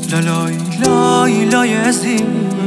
لالای لای لای عزیز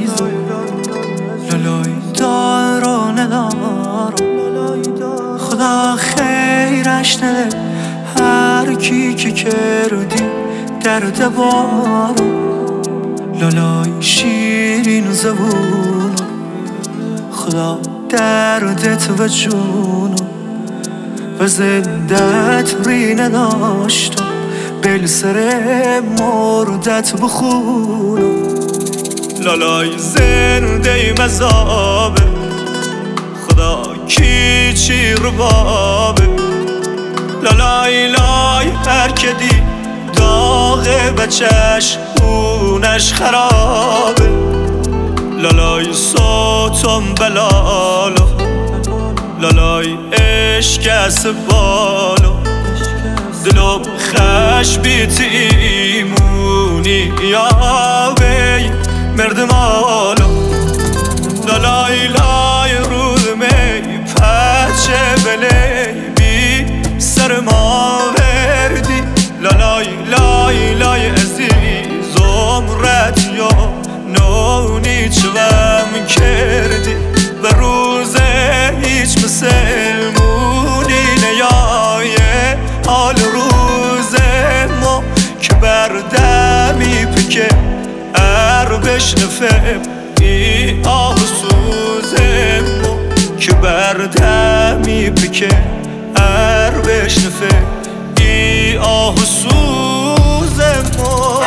لالای دار و ندار خدا خیرش نده هر کی که کردی درد بارو لالای شیرین زبونو خدا دردت و جونو و زندت ری نداشتم بل سر مردت بخونو لالای زنده مذابه خدا کی چی ربابه لالای لای هر که دی داغه بچش اونش خرابه لالای صوتم بلالو لالای عشق از بالو دلم خش بیتی ایمونی یا وی مرد مالو لالای لای رود می پچه بلی بی سر ما وردی لالای لای لای عزیزم ردیو نونی چوام کردی و روز هیچ مسلمونی نیایه حال روز ما که بردمی پکه بشنفه ای آه سوز ما که بردمی پکه بشنفه ای آه سوز ما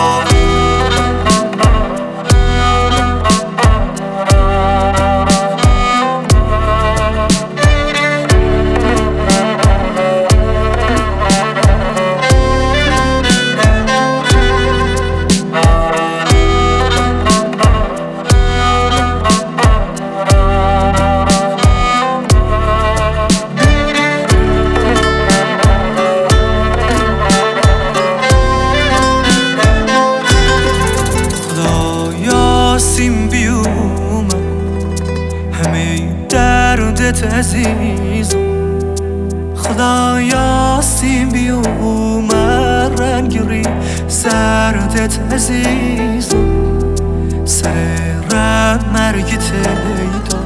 دردت عزیزم خدایا سیم بیوم رنگی سردت عزیزم سر رب مرگی تیدا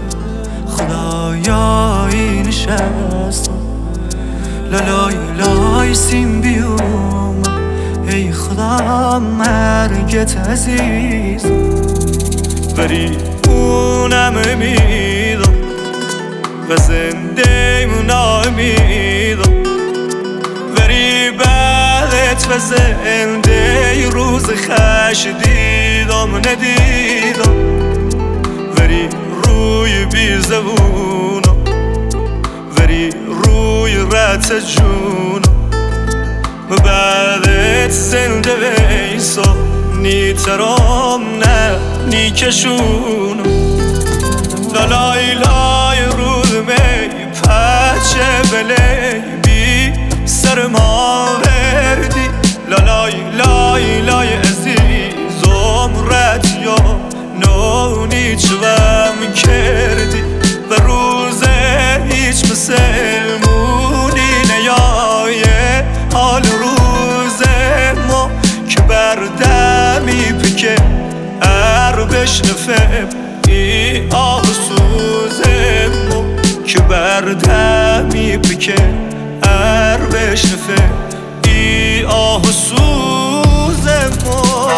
خدایا این نشستم لالای لای سیم بیوم ای خدا مرگت عزیزم ولی اونم امیدم و زنده امیدم ولی بعدت و زنده روز خش دیدم ندیدم ولی روی بی زبونم ولی روی رت جونم و بعدت زنده بیسا نیترام نه نیکشونم لالای لای رود می پچه بلی بی سر ما وردی لالای لای لای عزیزم ردیو نونی چوام کردی و روز هیچ مسلمونی نیایه حال روز ما که بردمی پکه بشنفه ای آه سوز ما که بردمی پکه بشنفه ای آه سوز ما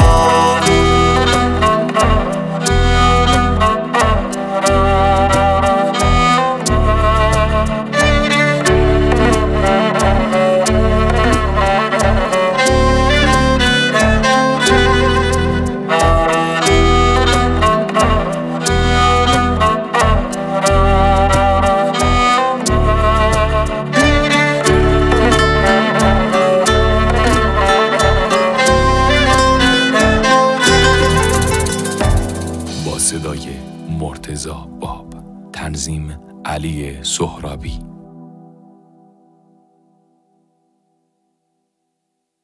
صدای مرتضی باب، تنظیم علی سهرابی.